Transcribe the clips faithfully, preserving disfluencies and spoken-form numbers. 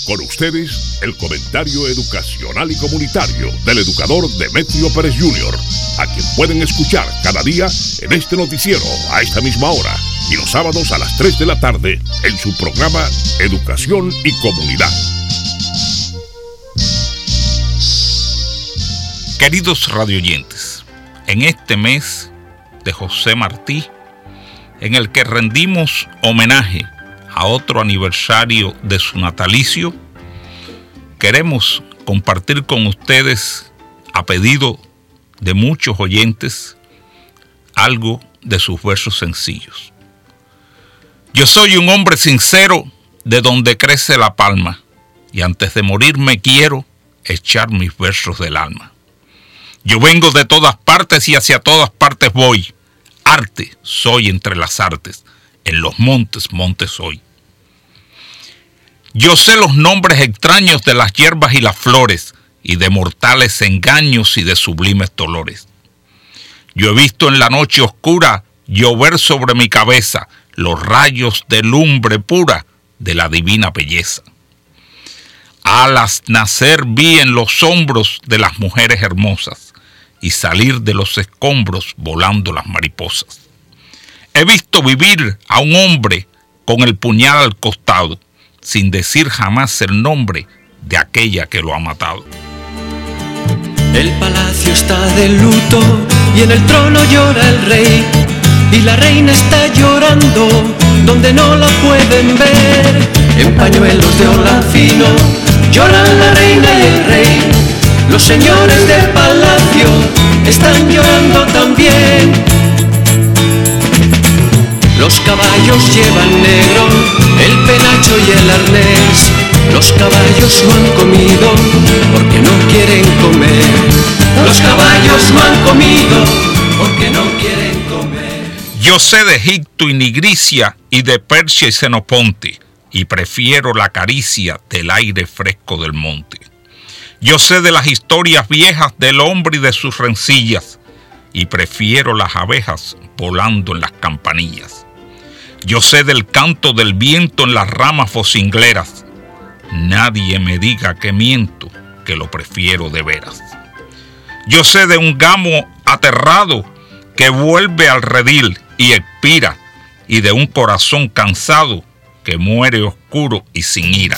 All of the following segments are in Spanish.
Con ustedes, el comentario educacional y comunitario del educador Demetrio Pérez junior, a quien pueden escuchar cada día en este noticiero a esta misma hora y los sábados a las tres de la tarde en su programa Educación y Comunidad. Queridos radioyentes, en este mes de José Martí, en el que rendimos homenaje a otro aniversario de su natalicio, queremos compartir con ustedes, a pedido de muchos oyentes, algo de sus versos sencillos. Yo soy un hombre sincero de donde crece la palma, y antes de morirme quiero echar mis versos del alma. Yo vengo de todas partes y hacia todas partes voy. Arte soy entre las artes, en los montes, montes soy. Yo sé los nombres extraños de las hierbas y las flores, y de mortales engaños y de sublimes dolores. Yo he visto en la noche oscura llover sobre mi cabeza los rayos de lumbre pura de la divina belleza. Alas nacer vi en los hombros de las mujeres hermosas, y salir de los escombros volando las mariposas. He visto vivir a un hombre con el puñal al costado, sin decir jamás el nombre de aquella que lo ha matado. El palacio está de luto y en el trono llora el rey, y la reina está llorando donde no la pueden ver. En pañuelos de hola fino lloran la reina y el rey. Los señores del palacio están llorando también. Los caballos llevan negro el penacho y el arnés. Los caballos no han comido porque no quieren comer. Los caballos no han comido porque no quieren comer. Yo sé de Egipto y Nigricia y de Persia y Senoponte, y prefiero la caricia del aire fresco del monte. Yo sé de las historias viejas del hombre y de sus rencillas, y prefiero las abejas volando en las campanillas. Yo sé del canto del viento en las ramas vocingleras. Nadie me diga que miento, que lo prefiero de veras. Yo sé de un gamo aterrado que vuelve al redil y expira, y de un corazón cansado que muere oscuro y sin ira.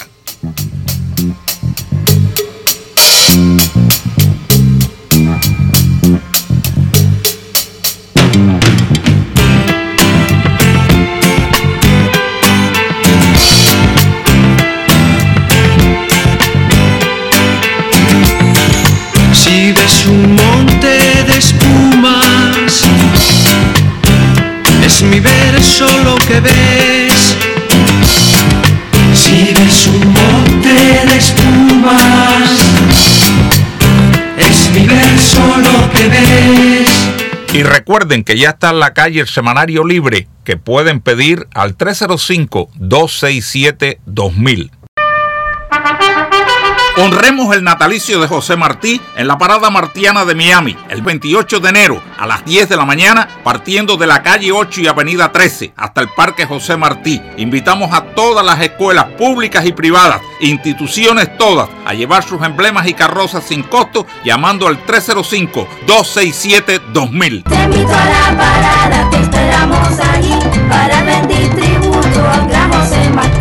Si ves un monte de espumas, es mi verso lo que ves. Si ves un monte de espumas, es mi verso lo que ves. Y recuerden que ya está en la calle el Semanario Libre, que pueden pedir al tres cero cinco, dos seis siete, dos mil. Honremos el natalicio de José Martí en la Parada Martiana de Miami, el veintiocho de enero a las diez de la mañana, partiendo de la calle ocho y avenida trece hasta el Parque José Martí. Invitamos a todas las escuelas públicas y privadas, instituciones todas, a llevar sus emblemas y carrozas sin costo, llamando al tres cero cinco, dos seis siete, dos mil. Te invito a la parada, te esperamos allí para rendir tributo al gran José Martí.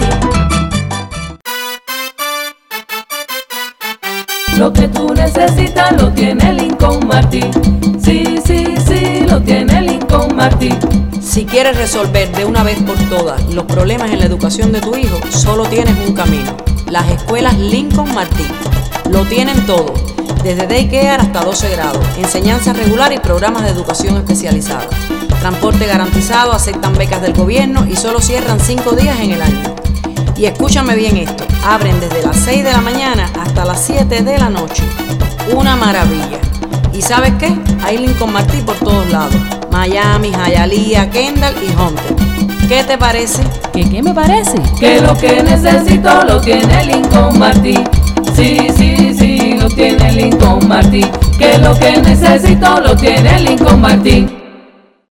Lo que tú necesitas lo tiene Lincoln Martí. Sí, sí, sí, lo tiene Lincoln Martí. Si quieres resolver de una vez por todas los problemas en la educación de tu hijo, solo tienes un camino: las escuelas Lincoln Martí. Lo tienen todo, desde daycare hasta doce grados, enseñanza regular y programas de educación especializada. Transporte garantizado, aceptan becas del gobierno y solo cierran cinco días en el año. Y escúchame bien esto, abren desde las seis de la mañana hasta las siete de la noche. Una maravilla. ¿Y sabes qué? Hay Lincoln Martí por todos lados. Miami, Hialeah, Kendall y Hunter. ¿Qué te parece? ¿Qué qué me parece? Que lo que necesito lo tiene Lincoln Martí. Sí, sí, sí, lo tiene Lincoln Martí. Que lo que necesito lo tiene Lincoln Martí.